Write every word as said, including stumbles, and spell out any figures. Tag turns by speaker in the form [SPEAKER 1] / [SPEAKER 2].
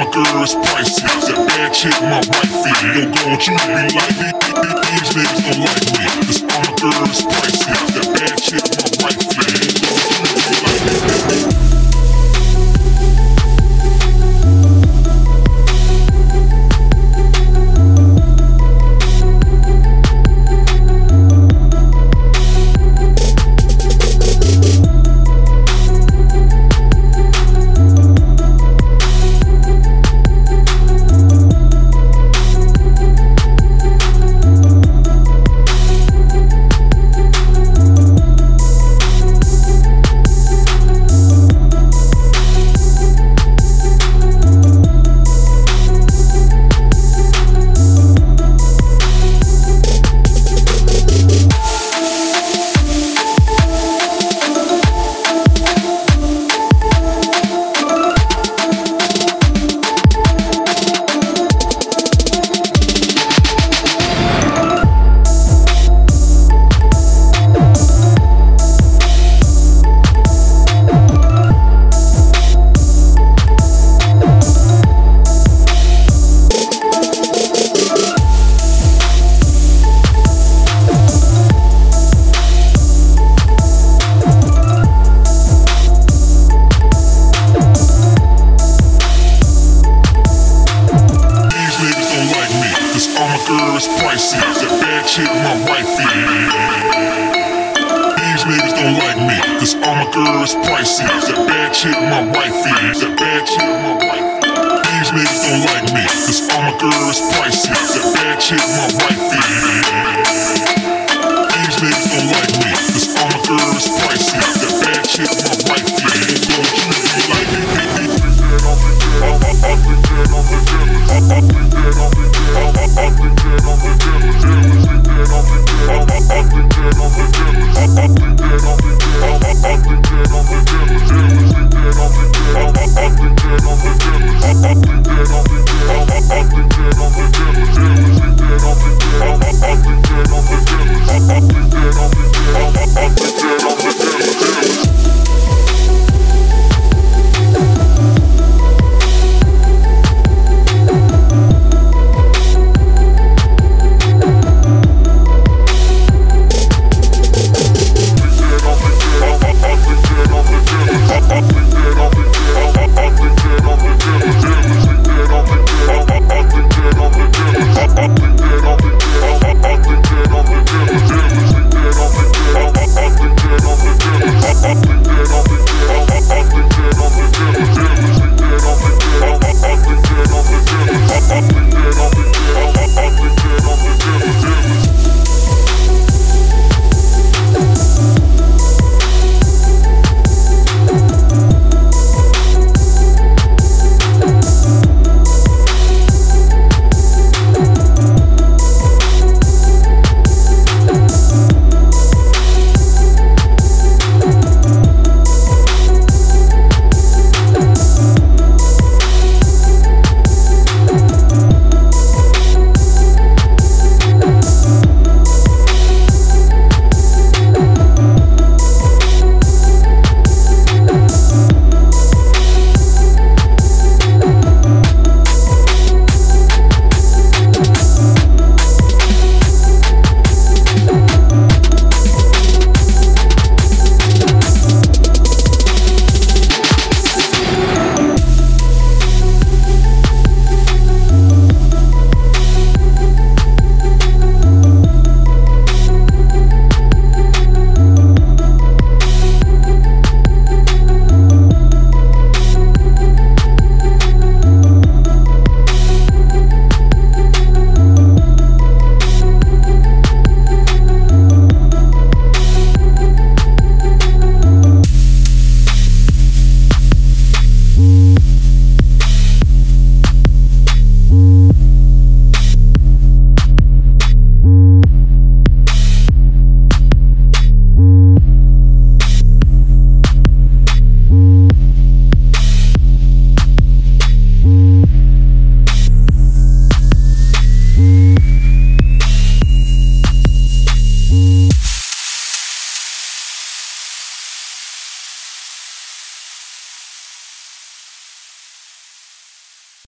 [SPEAKER 1] my girl is pricey. That bad chick, my wifey. Don't go on you to be like me. These niggas don't like me. Cause all my girl is pricey. That bad chick, my wifey. Don't go on you to be like me. Girl is pricey, that bad chick my wifey. These niggas don't like me, cause all my girl is pricey. That bad chick my wifey. That bad chick my wifey. These niggas don't like me, cause all my girl is pricey. That bad chick my wifey. These niggas don't like me, cause all my girl is pricey. That bad chick my wifey. Don't you be like me? I think that I'm the jealous. I think that I'm the jealous. I think that I'm the jealous. I think that I'm the jealous. I think that I'm the jealous. I think that I'm the jealous. I think that I'm the